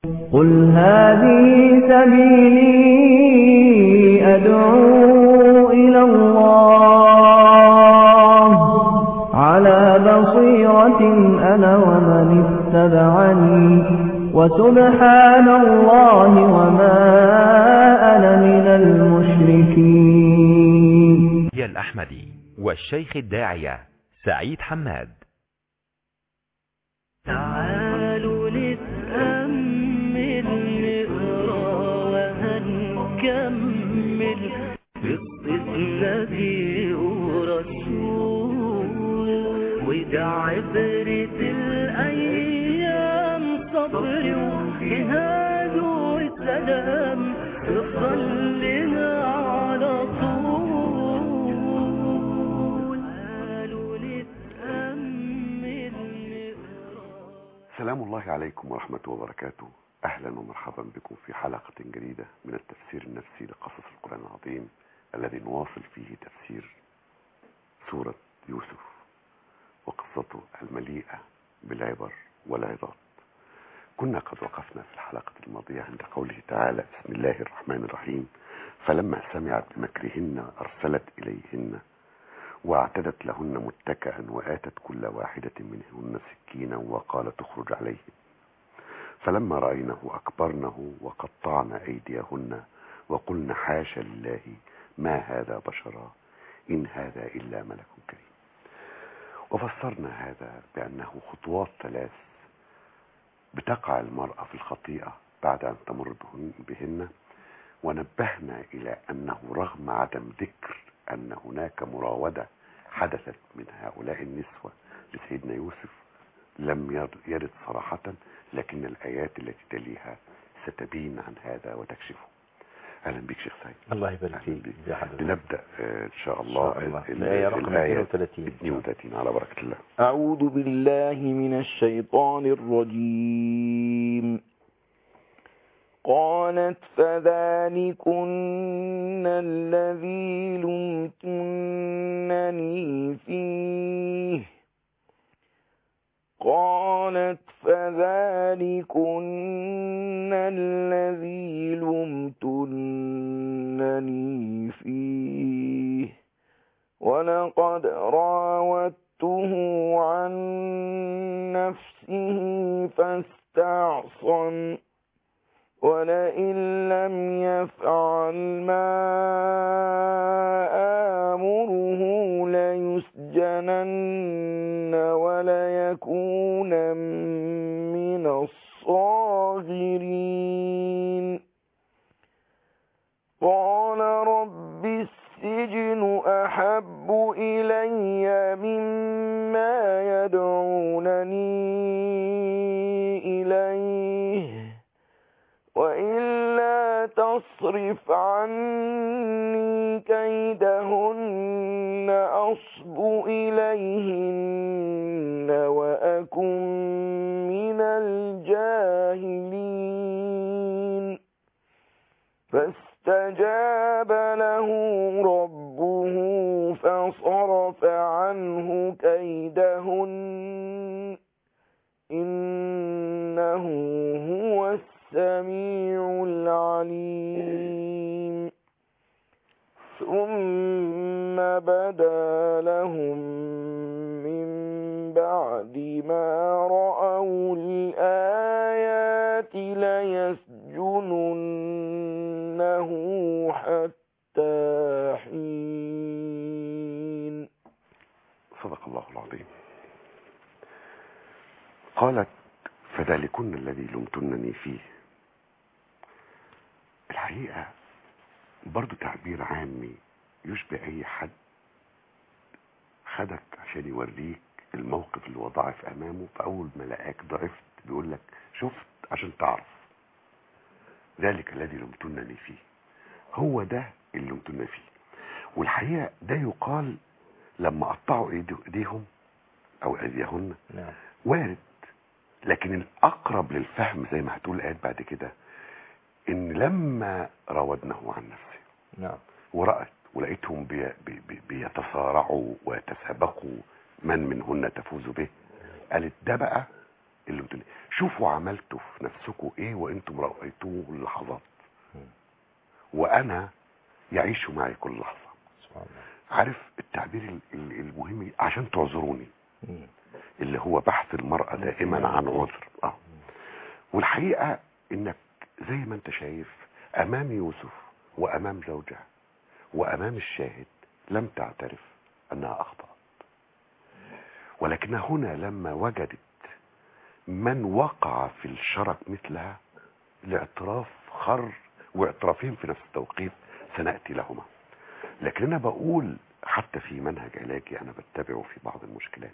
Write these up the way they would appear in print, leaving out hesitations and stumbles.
قل هذه سبيلي أدعو إلى الله على بصيرة أنا ومن اتبعني وسبحان الله وما أنا من المشركين. يا الأحمدي والشيخ الداعية سعيد حماد. تعالوا نتأمل نقرأ وهنكمل قصة نبي ورسول وده عبرة الأيام صبر وجهاد وسلام افضل لنا على طول. تعالوا نتأمل نقرأ. سلام الله عليكم ورحمة وبركاته. أهلا ومرحبا بكم في حلقة جديدة من التفسير النفسي لقصص القرآن العظيم الذي نواصل فيه تفسير سورة يوسف وقصته المليئة بالعبر والعظات. كنا قد وقفنا في الحلقة الماضية عند قوله تعالى: بسم الله الرحمن الرحيم. فلما سمعت بمكرهن أرسلت إليهن واعتدت لهن متكئا وآتت كل واحدة منهن سكينا وقالت اخرج عليهم. فلما رأينه أكبرنه وقطعن أيديهن وقلن حاشا لله ما هذا بشرا إن هذا إلا ملك كريم. وفسرنا هذا بأنه خطوات ثلاث بتقع المرأة في الخطيئة بعد أن تمر بهن، ونبهنا إلى أنه رغم عدم ذكر أن هناك مراودة حدثت من هؤلاء النسوة لسيدنا يوسف لم يرد صراحة، لكن الآيات التي تليها ستبين عن هذا وتكشفه. أهلا بك شيخ سعيد. الله يبارك فيك. لنبدأ إن شاء الله الآية رقم 32 على بركة الله. أعوذ بالله من الشيطان الرجيم. قالت فذلكن الذي لمتنني فيه قالت فذلكن الذي لمتنني فيه ولقد راودته عن نفسه فاستعصم ولئن لم يفعل ما آمره ليسجنن وليكون من الصاغرين. قال رب السجن أحب إلي مما يدعونني إليه وإلا تصرف عني كيدهن أصب إليهن وأكن من الجاهلين. فاستجاب له ربه فصرف عنه كيدهن إنه هو السميع العليم. ثم بدا لهم من بعد ما رأوا الآيات ليسجننه حتى حين. صدق الله العظيم. قالت فذلكن الذي لمتنني فيه. الحقيقة برضو تعبير عامي يشبه أي حد خدك عشان يوريك الموقف اللي وضعه في أمامه، فأول ما لقاك ضعفت بيقول لك شفت عشان تعرف. ذلك الذي لمتنني فيه، هو ده اللي لمتنني فيه. والحقيقة ده يقال لما قطعوا ايديهم او ايديهن. نعم. وارد، لكن الاقرب للفهم زي ما هتقول الآيات بعد كده ان لما راودنه عن نفسه. نعم. ورأت ولقيتهم بيتصارعوا ويتسابقوا من منهن تفوز به، قالت ده بقى اللي بتقول شوفوا عملتوا في نفسكم ايه وانتم رأيتوه اللحظات، وانا يعيشوا معي كل لحظة. عارف التعبير المهم عشان تعذروني، اللي هو بحث المرأة دائما عن عذر. والحقيقة انك زي ما انت شايف امام يوسف وامام زوجها وامام الشاهد لم تعترف انها اخطأت، ولكنها هنا لما وجدت من وقع في الشرك مثلها الاعتراف خر، واعترافين في نفس التوقيت سنأتي لهما. لكن انا بقول حتى في منهج علاجي انا بتبعه في بعض المشكلات،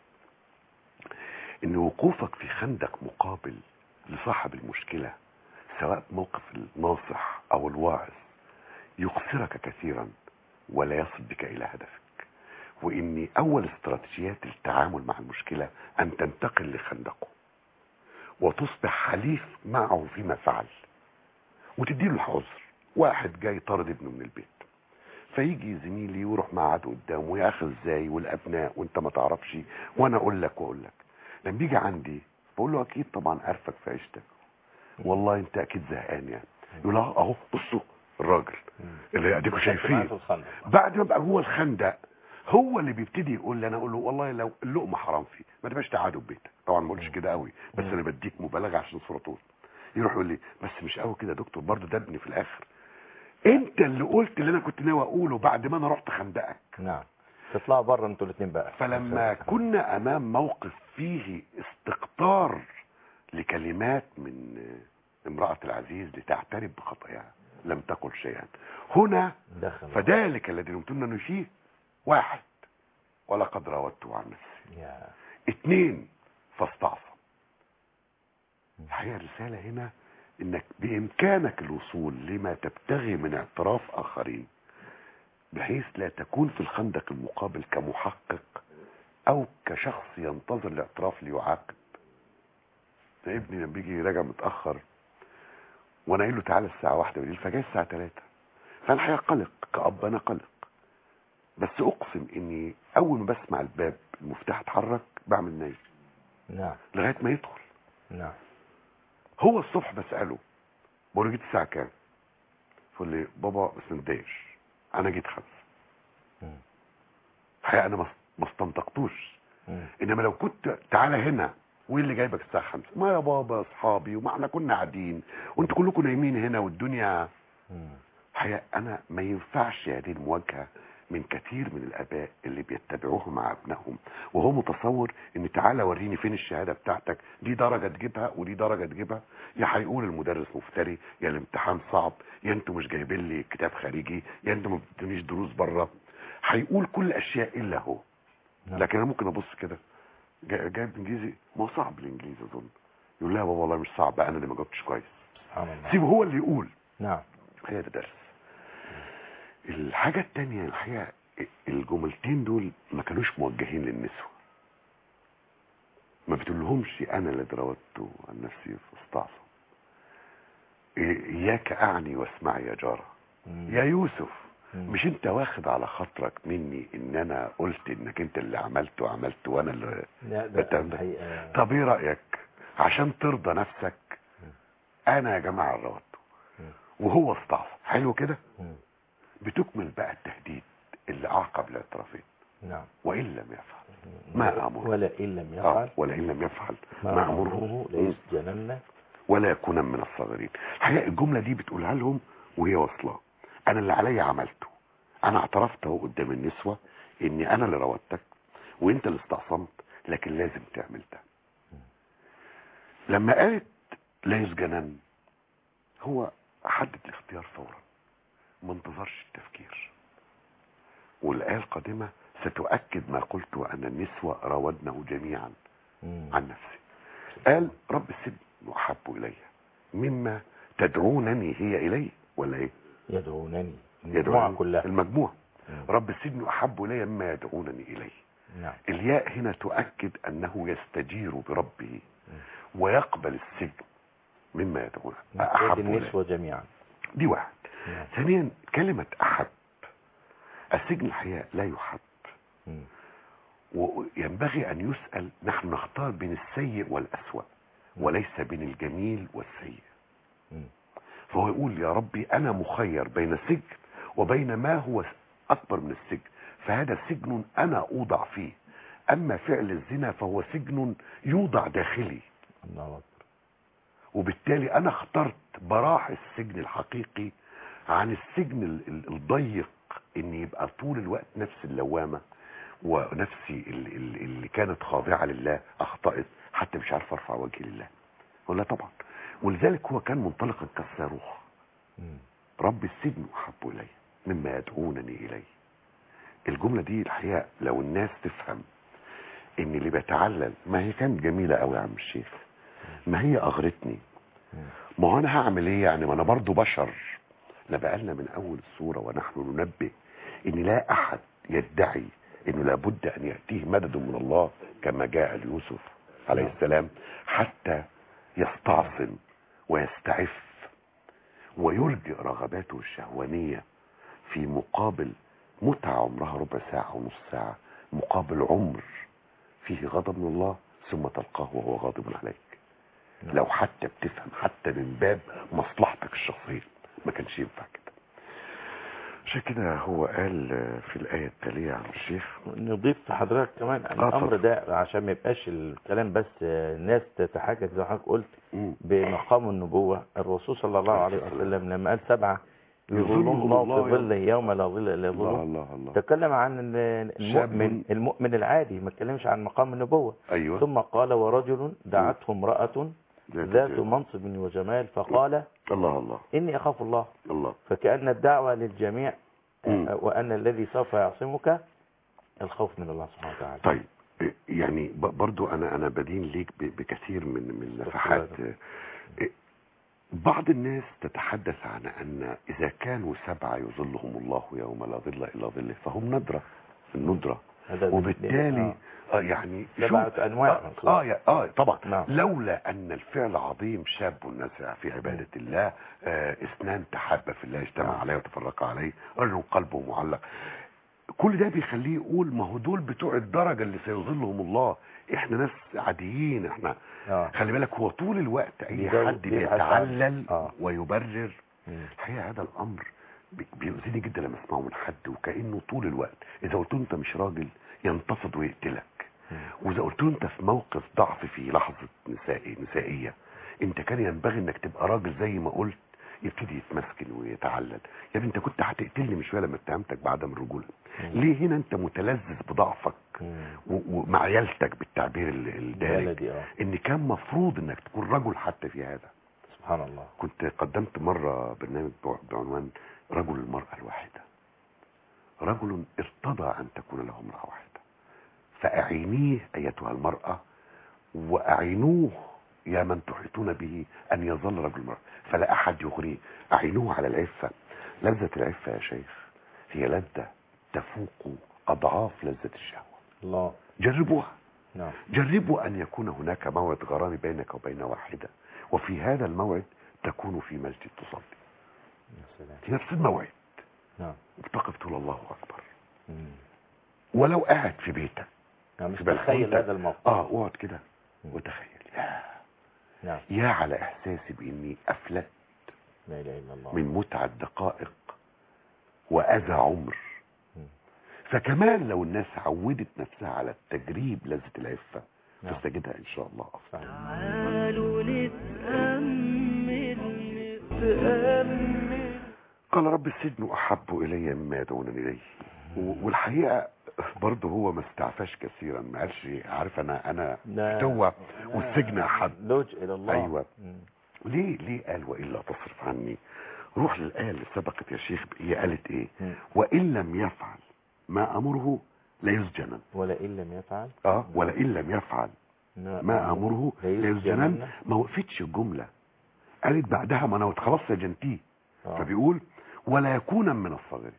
ان وقوفك في خندق مقابل لصاحب المشكلة سواء موقف الناصح او الواعظ يقصرك كثيرا ولا يصل بك الى هدفك، وان اول استراتيجيات التعامل مع المشكلة ان تنتقل لخندقه وتصبح حليف معه فيما فعل، وتديله العذر. واحد جاي طارد ابنه من البيت، فيجي زميلي ويروح معاد قدامه يا اخي ازاي والابناء وانت ما تعرفش وانا اقول لك واقول لك. لما بيجي عندي بقول له اكيد طبعا عارفك في عيشتك، والله انت اكيد زهقان يعني. يقول له اهو بصوا الراجل اللي اديكوا شايفين بعد ما بقى جوه الخندق هو اللي بيبتدي يقول لي، انا اقول له والله لو اللقمه حرام فيه ما تبقاش تقعدوا في بيتك. طبعا ما اقولش كده قوي، بس انا بديك مبالغه عشان الصوره طول. يروح يقول لي بس مش قوي كده يا دكتور، برضه ده ابني في الاخر. انت اللي قلت اللي انا كنت ناوي اقوله بعد ما انا رحت خندقك. نعم، تطلعوا بره انتوا الاثنين بقى. فلما كنا امام موقف فيه استقطار لكلمات من امرأة العزيز لتعترف بخطاياها لم تقل شيئا هنا فذلك الذي لمتنا نشيه. واحد، ولقد راودته عن نفسي. اثنين، فاستعصم. الحقيقة الرسالة هنا انك بامكانك الوصول لما تبتغي من اعتراف اخرين بحيث لا تكون في الخندق المقابل كمحقق او كشخص ينتظر الاعتراف ليعاقب. ابني لما بيجي راجع متاخر وانا قايل له تعالى الساعه 1 بالليل فجاي الساعه 3، فانا الحقيقه قلق كأب، انا قلق، بس اقسم اني اول ما بسمع الباب المفتاح اتحرك بعمل نايم. نعم. لغايه ما يدخل. نعم. هو الصبح بساله بقول له جيت الساعه كام؟ يقول لي بابا بس ما تضايقش انا جيت 5. الحقيقه انا ما استنطقتوش، انما لو كنت تعالى هنا وايه اللي جايبك الساعه 5؟ ما يا بابا اصحابي وما احنا كنا قاعدين وانتوا كلكم نايمين هنا والدنيا. الحقيقه انا ما ينفعش هذه المواجهه من كثير من الاباء اللي بيتبعوها مع ابنائهم وهو متصور ان تعالى وريني فين الشهاده بتاعتك، دي درجه تجيبها ودي درجه تجيبها. يا هيقول المدرس مفتري، يا الامتحان صعب، يا انتوا مش جايبين لي كتاب خارجي، يا انتوا ما بتدونيش دروس بره. هيقول كل اشياء الا هو. لكن انا ممكن ابص كده جايب انجليزي، ما هو صعب الانجليزي اظن، يقول لها بابا والله مش صعب انا اللي ما جاوبتش كويس. سيبه هو اللي يقول. نعم. هي ده درس. الحاجة التانية الحقيقة الجملتين دول ما كانوش موجهين للنسوة، ما بتقولهمش انا اللي راودته عن نفسي فاستعصم. اياك اعني واسمعي يا جارة. يا يوسف مش انت واخد على خاطرك مني ان انا قلت انك انت اللي عملت وانا اللي طب ايه رأيك عشان ترضى نفسك انا يا جماعة راودته وهو استعصم. حلو كده. بتكمل بقى التهديد اللي اعقب الاعترافين. نعم. وان لم يفعل ما امره ولا ان لم يفعل ما امره ليسجنن ولا يكون من الصاغرين. الحقيقه الجمله دي بتقولها لهم وهي واصله. انا اللي عليا عملته، انا اعترفت اهو قدام النسوه اني انا اللي راودتك وانت اللي استعصمت، لكن لازم تعمل ده. لما قالت لا يسجنن هو حدد الاختيار فورا، ما انتظرش التفكير. والآية القادمة ستؤكد ما قلت أن النسوة راودنه جميعا عن نفسي. قال رب السجن أحب إلي مما تدعونني هي إليه، ولا إيه؟ يدعونني المجموعة كلها. المجموعة. رب السجن أحب إلي مما يدعونني إليه. نعم. الياء هنا تؤكد أنه يستجير بربه ويقبل السجن مما يدعونه. أحب النسوة جميعا. دي واحد. ثانيا كلمة أحب، السجن الحقيقة لا يحب، وينبغي أن يسأل. نحن نختار بين السيء والأسوأ، وليس بين الجميل والسيء. فهو يقول يا ربي أنا مخير بين سجن وبين ما هو أكبر من السجن، فهذا سجن أنا أوضع فيه، أما فعل الزنا فهو سجن يوضع داخلي. الله أكبر. وبالتالي أنا اخترت براح السجن الحقيقي عن السجن الضيق، إن يبقى طول الوقت نفس اللوامة ونفسي اللي كانت خاضعة لله أخطأت حتى مش عارف أرفع وجهي لله. ولا طبعا. ولذلك هو كان منطلقا كالصاروخ. رب السجن أحب إلي مما يدعونني إليه. الجملة دي الحقيقة لو الناس تفهم ان اللي بيتعلل، ما هي كانت جميلة قوي يا عم الشيخ، ما هي اغرتني، ما هو انا هعمل ايه يعني، ما انا برضو بشر. بقالنا من اول السورة ونحن ننبه ان لا احد يدعي انه لابد ان يأتيه مدد من الله كما جاء ليوسف عليه السلام حتى يستعصم ويستعف ويلجئ رغباته الشهوانية في مقابل متعة عمرها ربع ساعة ونص ساعة، مقابل عمر فيه غضب من الله ثم تلقاه وهو غاضب عليك. لو حتى بتفهم حتى من باب مصلحتك الشخصية ما كانش ينفع كده. عشان كده هو قال في الآية التالية يا عم الشيخ، نضيف حضرتك كمان الأمر ده عشان ما يبقاش الكلام بس الناس تتحجج زي ما حضرتك قلت بمقام النبوة. الرسول صلى الله عليه وسلم لما قال 7 يظلهم الله في ظله يوم لا ظل الا ظله، تكلم عن المؤمن العادي، ما تكلمش عن مقام النبوة. أيوة. ثم قال ورجل دعته امرأة ذات منصب وجمال فقال الله إني أخاف الله. فكأن الدعوة للجميع وأن الذي سوف يعصمك الخوف من الله سبحانه وتعالى. طيب يعني برضو أنا بدين ليك بكثير من نفحات. بعض الناس تتحدث عن أن إذا كانوا 7 يظلهم الله يوم لا ظل إلا ظله فهم ندرة في الندرة، وبالتالي يعني 7 أنواع طبعا. لولا أن الفعل عظيم شاب نزع في عبادة الله، 2 تحابا في الله اجتمع عليه وتفرقا عليه، رجل قلبه معلق، كل ده بيخليه يقول ما هو دول بتوع الدرجة اللي سيظلهم الله، احنا ناس عاديين احنا. خلي بالك هو طول الوقت اي حد بيتعلل ويبرر. الحقيقة هذا الامر بيؤذيني جدا لما اسمعه من حد، وكأنه طول الوقت اذا قلت له انت مش راجل ينتفض ويقتلك، واذا قلت له انت في موقف ضعف في لحظة نسائية انت كان ينبغي انك تبقى راجل زي ما قلت، يبتدي يتمسكن ويتعلل. يا ابني انت كنت هتقتلني من شويه لما اتهمتك بعدم الرجوله. ليه هنا انت متلذذ بضعفك ومعيلتك بالتعبير الدارج، ان كان مفروض انك تكون رجل حتى في هذا. سبحان الله. كنت قدمت مره برنامج بعنوان رجل المرأة الواحدة. رجل ارتضى ان تكون له امرأة واحدة، فاعينيه ايتها المرأة واعينوه يا من تحيطون به ان يظل رجل المرأة، فلا احد يغريه. اعينوه على العفة. لذة العفة يا شيخ هي لذة تفوق اضعاف لذة الشهوة. الله. جربوها. جربوا ان يكون هناك موعد غرام بينك وبين واحدة، وفي هذا الموعد تكون في مسجد تصلي في نفس الموعد، وتقف تقول الله اكبر. ولو قاعد في بيتك مش تخيل هذا الموقف. اقعد كده وتخيل يا على احساسي باني افلت لا اله الا الله من متعة دقائق واذى عمر. فكمان لو الناس عودت نفسها على التجريب لذة العفة تستجدها ان شاء الله افضل. تعالوا نتأمل. قال رب السجن احب الي مما يدعونني اليه. والحقيقة برضه هو ما استعفاش كثيرا، ما قالش عارف انا فتوى والسجن احب. لوج الى الله. ايوه. ليه قال والا تصرف عني؟ روح للآية اللي سبقت يا شيخ، هي قالت ايه؟ وان لم يفعل ما امره ليسجنن. ولئن لم يفعل ولئن لم يفعل ما امره ليسجنن. ما وقفتش الجملة، قالت بعدها ما انا خلاص سجنتيه. فبيقول ولا يكون من الصاغرين.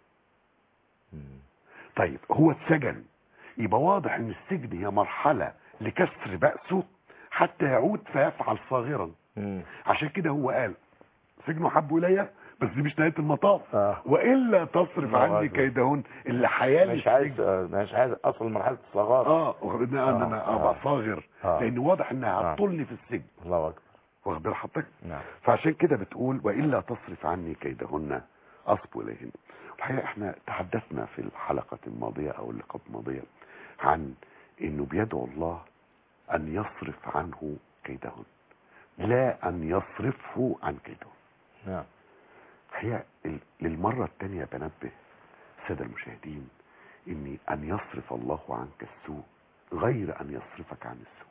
طيب هو اتسجن، يبقى واضح ان السجن هي مرحلة لكسر بأسه حتى يعود فيفعل صاغرا. عشان كده هو قال سجنه حب إلي بس دي مش نهايه المطاف. والا تصرف عني كيدهن اللي حيالي مش عايز اصل مرحله الصغار. انا ابقى صاغر لان واضح انها هتطلني في السجن. الله اكبر. واخد بال حضرتك؟ نعم. فعشان كده بتقول والا تصرف عني كيدهن اصب اليهن. الحقيقه احنا تحدثنا في الحلقه الماضيه او اللقاء الماضيه عن انه بيدعو الله ان يصرف عنه كيدهن لا ان يصرفه عن كيدهن. نعم. الحقيقه للمره الثانيه بنبه الساده المشاهدين ان يصرف الله عنك السوء غير ان يصرفك عن السوء،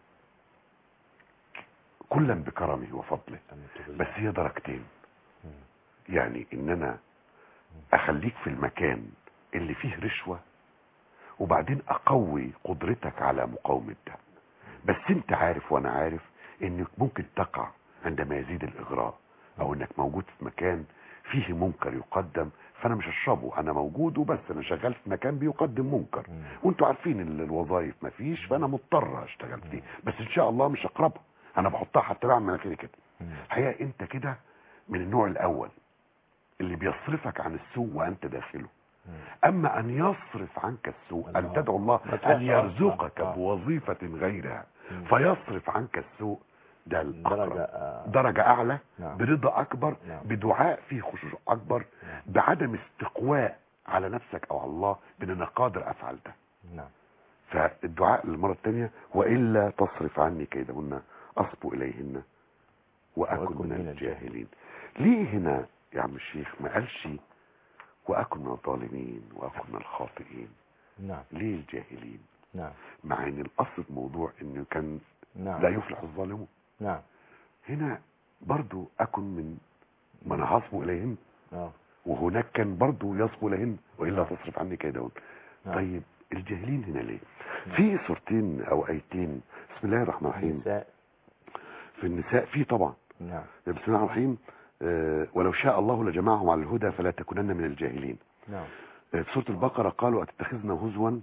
كلا بكرمه وفضله. بس هي درجتين، يعني ان انا اخليك في المكان اللي فيه رشوة وبعدين اقوي قدرتك على مقاومة ده. بس انت عارف وانا عارف انك ممكن تقع عندما يزيد الاغراء، او انك موجود في مكان فيه منكر يقدم، فانا مش هشربه، انا موجود وبس، انا شغال في مكان بيقدم منكر وانتوا عارفين الوظائف مفيش، فانا مضطر اشتغل فيه، بس ان شاء الله مش اقربها، انا بحطها حتى بعمل مناخيري كده. الحقيقه انت كده من النوع الاول اللي بيصرفك عن السوء وانت داخله. اما ان يصرف عنك السوء، ان تدعو الله ان يرزقك بوظيفة غيرها فيصرف عنك السوء، ده درجة اعلى، برضا اكبر، بدعاء فيه خشوع اكبر، بعدم استقواء على نفسك او على الله بان انا قادر افعل ده. فالدعاء للمرة الثانية والا تصرف عني كيدهن اصب اليهن واكن من الجاهلين. ليه هنا يا عم الشيخ ما قالش واكن من الظالمين واكن من الخاطئين؟ ليه الجاهلين؟ مع ان الاصل الموضوع انه كان لا يفلح الظالمون. هنا برضو اكن من هصبوا اليهن، وهناك كان برضو يصبوا اليهن والا تصرف عني كيدهن. طيب الجاهلين هنا ليه؟ في سورتين او ايتين، بسم الله الرحمن الرحيم، في النساء في طبعا بسم الله الرحمن الرحيم، ولو شاء الله لجمعهم على الهدى فلا تكونن من الجاهلين. في سورة البقرة قالوا أتتخذنا هزوا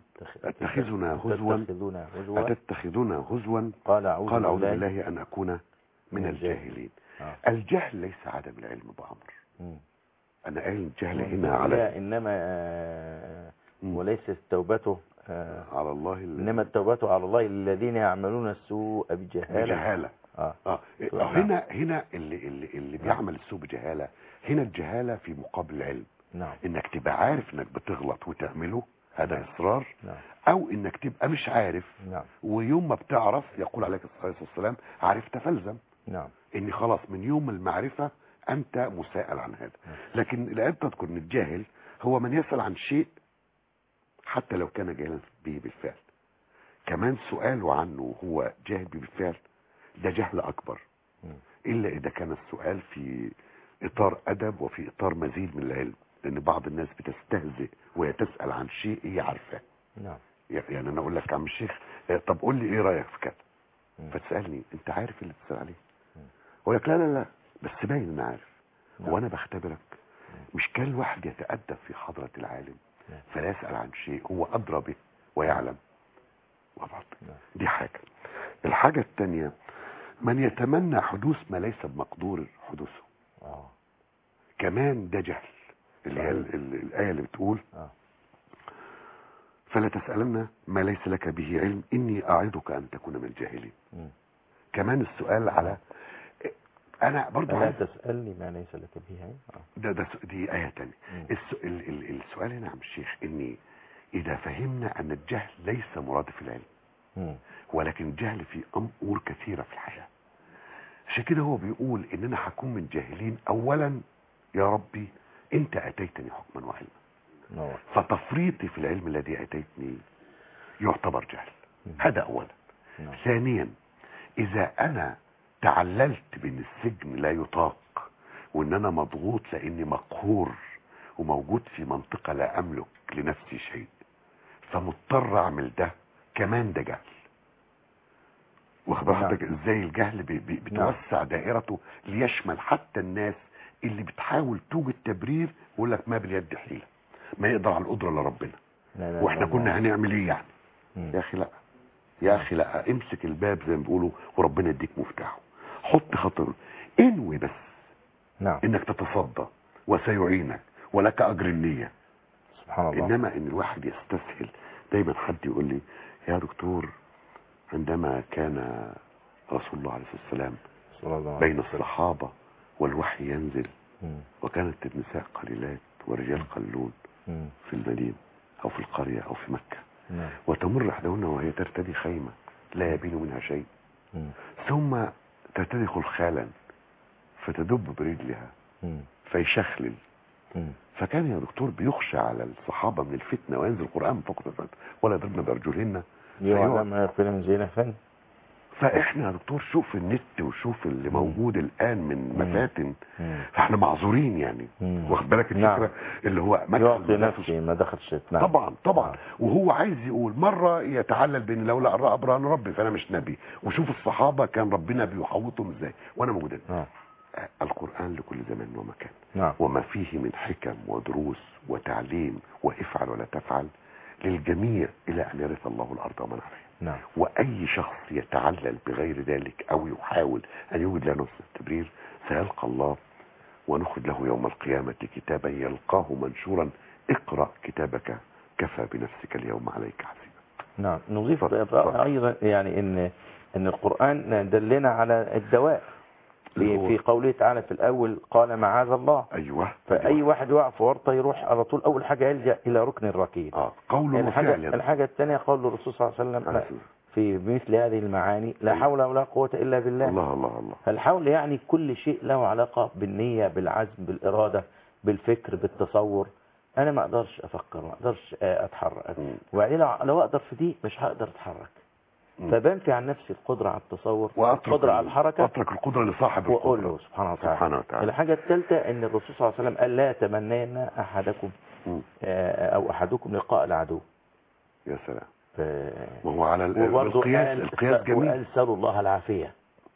أتتخذنا هزوا قال أعوذ بالله أن أكون من الجاهلين. الجهل ليس عدم العلم بأمر، أنا قايل الجهل هنا على إنما وليس توبته على الله، إنما التوبة على الله الذين يعملون السوء بجهالة. هنا اللي بيعمل السوء بجهالة، هنا الجهالة في مقابل العلم. انك تبقى عارف انك بتغلط وتعمله، هذا اصرار. او انك تبقى مش عارف، ويوم ما بتعرف يقول عليك الصلاة والسلام عرفت فالزم. ان خلاص من يوم المعرفة انت مسائل عن هذا. لكن لا تذكر ان الجاهل هو من يسأل عن شيء حتى لو كان جاهلا به بالفعل، كمان سؤاله عنه هو جاهل به بالفعل، ده جهل اكبر، الا اذا كان السؤال في اطار ادب وفي اطار مزيد من العلم، لان بعض الناس بتستهزئ وهي تسأل عن شيء هي عارفاه. يعني انا اقول لك يا عم الشيخ طب قول لي ايه رايك في كذا، فتسالني انت عارف اللي بتسال عليه؟ اقول لك لا بس باين انا عارف. هو انا بختبرك؟ مش كان الواحد يتأدب في حضرة العالم فلا يسأل عن شيء هو ادرى به ويعلم. دي حاجة. الحاجة الثانية من يتمنى حدوث ما ليس بمقدور حدوثه، كمان ده جهل، اللي هي الآية اللي بتقول فلا تسألن ما ليس لك به علم إني أعظك أن تكون من الجاهلين. كمان السؤال على أنا برضو لا تسألني ما ليس لك به علم، دي آية تانية. السؤال هنا يا عم الشيخ إني إذا فهمنا أن الجهل ليس مرادف العلم، ولكن الجهل في أمور كثيرة في الحياة، عشان كده هو بيقول إننا هكون من جاهلين. أولا يا ربي أنت أتيتني حكما وعلما، فتفريطي في العلم الذي أتيتني يعتبر جهل، هذا أولا. ثانيا إذا أنا تعللت بأن السجن لا يطاق وإن أنا مضغوط لأني مقهور وموجود في منطقة لا أملك لنفسي شيء فمضطر أعمل ده، كمان ده جهل. واخد حضرتك ازاي الجهل بتوسع دائرته ليشمل حتى الناس اللي بتحاول توجد تبرير ويقول لك ما باليد حيلة، ما يقدر على القدرة الا ربنا، واحنا كنا هنعمل ايه يعني؟ يا اخي لا، يا اخي لا، امسك الباب زي ما بيقولوا وربنا يديك مفتاحه. حط خطر، انوي بس انك تتصدى وسيعينك ولك أجر النية. سبحان الله. إنما إن الواحد يستسهل. دايما حد يقول لي يا دكتور، عندما كان رسول الله عليه الصلاة والسلام صلى الله عليه بين وسلم. الصحابة والوحي ينزل، مم. وكانت النساء قليلات والرجال قلون مم. في المدينة أو في القرية أو في مكة، نعم. وتمر إحداهن وهي ترتدي خيمة لا يبين منها شيء، مم. ثم ترتدي خلخالا فتدب برجلها مم. فيشخلل. مم. فكان يا دكتور بيخشى على الصحابة من الفتنة، وينزل القرآن فقط ولا يضربن بأرجلهن. يعلم ما يخفي من زينة فن. فاحنا يا دكتور شوف النت وشوف اللي موجود الآن من مفاتن، فاحنا معذورين يعني. واخد بالك الفكرة؟ نعم. اللي هو يعطي نفسي ما دخلش. نعم. طبعا. وهو عايز يقول مرة يتعلل بين لولا أن رأى برهان ربي فأنا مش نبي، وشوف الصحابة كان ربنا بيحوطهم ازاي وانا موجود. القرآن لكل زمان ومكان. نعم. وما فيه من حكم ودروس وتعليم وافعل ولا تفعل للجميع إلى أن يرث الله الأرض ومن عليها. نعم. وأي شخص يتعلل بغير ذلك أو يحاول أن يوجد له نفس التبرير سيلقى الله، ونخرج له يوم القيامة كتابا يلقاه منشورا اقرأ كتابك كفى بنفسك اليوم عليك حسيبا. نعم. نضيف أيضا يعني إن القرآن دلنا على الدواء في قوله تعالى في الأول قال معاذ الله. أيوة. فأي واحد يقع في ورطة يروح على طول أول حاجة يلجأ إلى ركن الركيب. قول وفعل. الحاجة الثانية قول الرسول صلى الله عليه وسلم في مثل هذه المعاني لا حول ولا قوة إلا بالله. الله. فالحول يعني كل شيء له علاقة بالنية بالعزم بالإرادة بالفكر بالتصور. أنا ما أقدرش أفكر ما أقدرش أتحرك، وبعدين لو أقدر في دي مش هقدر أتحرك. فبنفي عن نفسي القدرة على التصور والقدرة على الحركة، أترك القدرة لصاحب وأقول له سبحانه وتعالى. الحاجة الثالثة أن الرسول صلى الله عليه وسلم قال لا يتمنين أحدكم أو أحدكم لقاء العدو. يا سلام. وهو على القياس جميل. وقال سألوا الله العافية.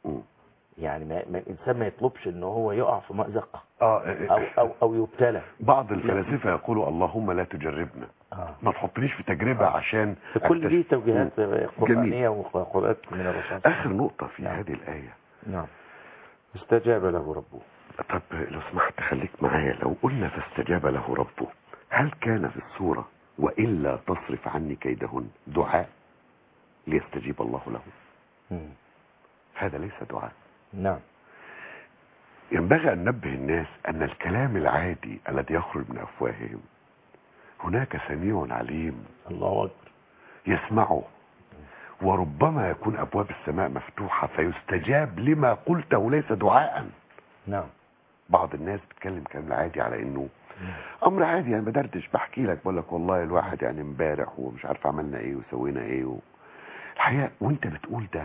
يعني ما الإنسان ما يطلبش أنه هو يقع في مأزق أو يبتلى. بعض الفلاسفة يقولوا اللهم لا تجربنا، ما تحطنيش في تجربة عشان في كل دي توجيهات قرآنية وقرآنات من الرسول. آخر نقطة في هذه الآية. نعم. استجاب له ربه. طب لو سمحت خليك معايا. لو قلنا فاستجاب له ربه، هل كان في السورة وإلا تصرف عني كيدهن دعاء ليستجيب الله له؟ هذا ليس دعاء. نعم. ينبغي أن ننبه الناس أن الكلام العادي الذي يخرج من أفواههم هناك سميع عليم الله أكبر يسمعه، وربما يكون أبواب السماء مفتوحة فيستجاب لما قلته ليس دعاء. نعم. بعض الناس بتكلم كلام عادي على انه امر عادي، يعني بدردش بحكي لك بقول لك والله الواحد يعني امبارح ومش عارف عملنا ايه وسوينا ايه الحقيقه وانت بتقول ده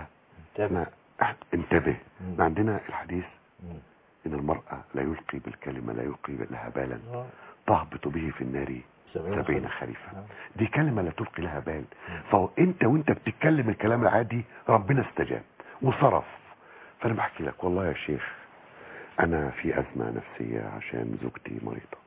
انتبه. ما عندنا الحديث ان المرأة لا يلقي بالكلمة لا يلقي لها بالا تهبط به في النار 70 خريفا. دي كلمة لا تلقي لها بال. فانت وانت بتتكلم الكلام العادي ربنا استجاب وصرف. فانا بحكي لك والله يا شيخ انا في ازمة نفسية عشان زوجتي مريضة،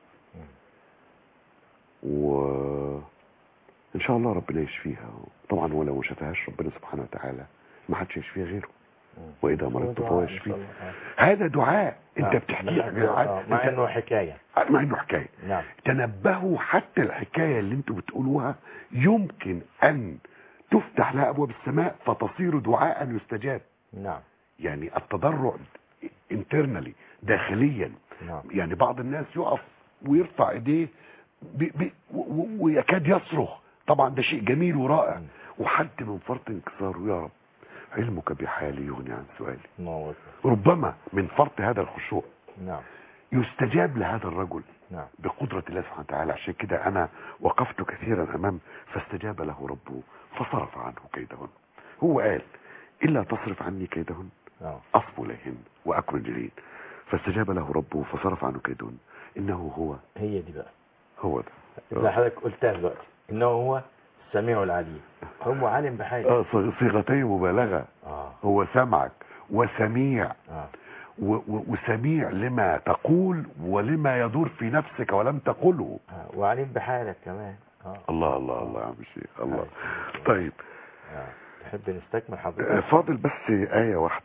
وان شاء الله ربنا يشفيها. طبعا ولو ما شفاهاش ربنا سبحانه وتعالى ما حدش يشفيها غيره، واذا مرضت فهو يشفيه. هذا دعاء انت بتحكيه مع انه حكايه. مع انه حكايه. نعم. تنبهوا حتى الحكايه اللي انتوا بتقولوها يمكن ان تفتح لها ابواب السماء فتصير دعاء يستجاب. نعم. يعني التضرع انترنالي داخليا. نعم. يعني بعض الناس يقف ويرفع ايديه ويكاد يصرخ. طبعا ده شيء جميل ورائع. وحد من فرط انكساره يا رب علمك بحالي يغني عن سؤالي. ربما من فرط هذا الخشوع نعم يستجاب لهذا الرجل. نعم. بقدرة الله سبحانه وتعالى. عشان كده انا وقفت كثيرا امام فاستجاب له ربه فصرف عنه كيدهن. هو قال الا تصرف عني كيدهن اصب اليهن واكن جليل. فاستجاب له ربه فصرف عنه كيدهن انه هو. هي دي بقى هو ده اللي حضرتك قلتها دلوقتي انه هو السميع العليم. هو عالم بحاجه. صيغتين مبالغه. هو سمعك وسميع. وسميع لما تقول ولما يدور في نفسك ولم تقله. وعليم بحالك كمان. الله الله الله يا عم الشيخ الله. طيب تحب نستكمل حضرتك؟ فاضل بس آية واحدة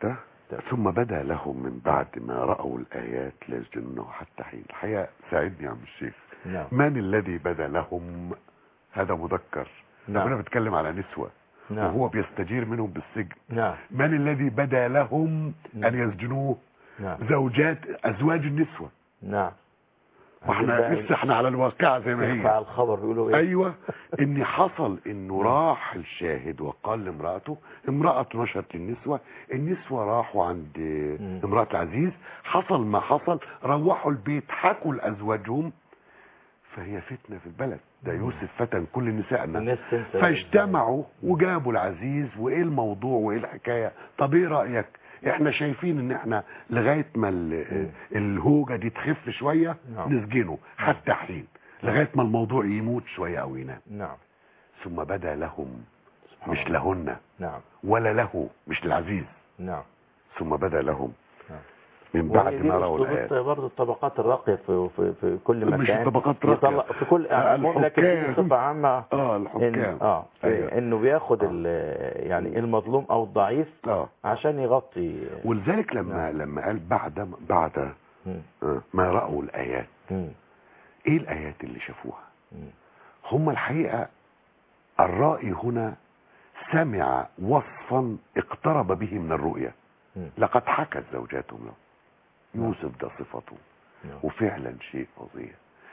ثم بدا لهم من بعد ما رأوا الآيات لا يسجنونه حتى حين. الحقيقة ساعدني يا عم الشيخ. نعم. من الذي بدا لهم؟ هذا مذكر. نعم. أنا بتكلم على نسوة. نعم. وهو بيستجير منهم بالسجن. نعم. من الذي بدا لهم أن يسجنوه؟ نعم. أزواج النسوة. نعم. واحنا لسه احنا على الواقع زي ما هي. على الخبر بيقولوا ايه؟ ايوه، ان حصل انه راح الشاهد وقال لامراته، امرأة نشرت للنسوة، النسوة راحوا عند امرأة العزيز، حصل ما حصل، روحوا البيت حكوا لأزواجهم، فهي فتنة في البلد. ده يوسف فتن كل نسائنا. فاجتمعوا وجابوا العزيز، وايه الموضوع وايه الحكاية، طب ايه رأيك؟ احنا شايفين ان احنا لغاية ما الهوجة دي تخف شوية نسجنه حتى حين، لغاية ما الموضوع يموت شوية او ينام. نعم. ثم بدا لهم، مش لهن. نعم. ولا له، مش للعزيز. نعم. ثم بدا لهم من بعد ما رأوا الآيات. برضه الطبقات الراقية في كل مكان. مش الطبقات راقية في كل لكن بصفة عامة الحكام أيوة. انه بياخد يعني المظلوم او الضعيف عشان يغطي. ولذلك لما قال بعد ما رأوا الآيات، ايه الآيات اللي شافوها؟ هم الحقيقة الرائي هنا سمع وصفا اقترب به من الرؤية. لقد حكت زوجاتهم له يوسف، ده صفته وفعلا شيء فظيع.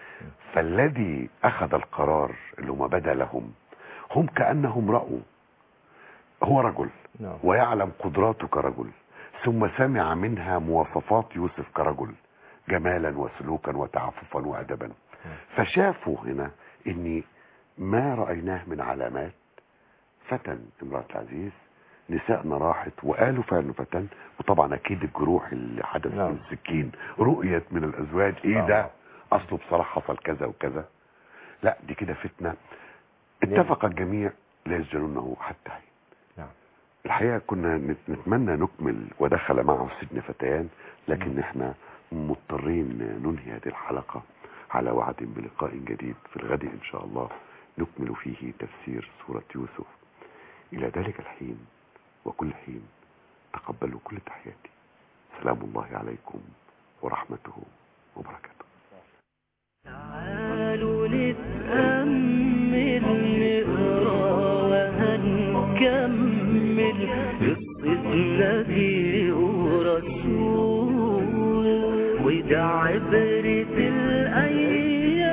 فالذي اخذ القرار اللي هم بدا لهم، هم كأنهم رأوا هو رجل ويعلم قدراته كرجل، ثم سمع منها مواصفات يوسف كرجل، جمالا وسلوكا وتعففا وأدبا. فشافوا هنا ان ما رأيناه من علامات فتن امرأة العزيز، نسائنا راحت وقالوا فعلا فتن. وطبعا اكيد الجروح اللي حدث من السكين رؤية من الازواج، ايه ده اصله بصراحة حصل كذا وكذا، لا دي كده فتنة. اتفق الجميع لا يسجنونه حتى حين. الحقيقة كنا نتمنى نكمل ودخل معه السجن فتيان، لكن احنا مضطرين ننهي هذه الحلقة على وعد بلقاء جديد في الغد ان شاء الله نكمل فيه تفسير سورة يوسف. الى ذلك الحين وكل حين تقبلوا كل تحياتي. سلام الله عليكم ورحمته وبركاته. تعالوا نتأمل نقرأ وهنكمل قصة نبي ورسول، وده عبرة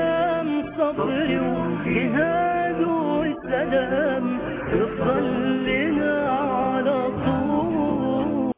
الأيام، صبر وجهاد وسلام، افضل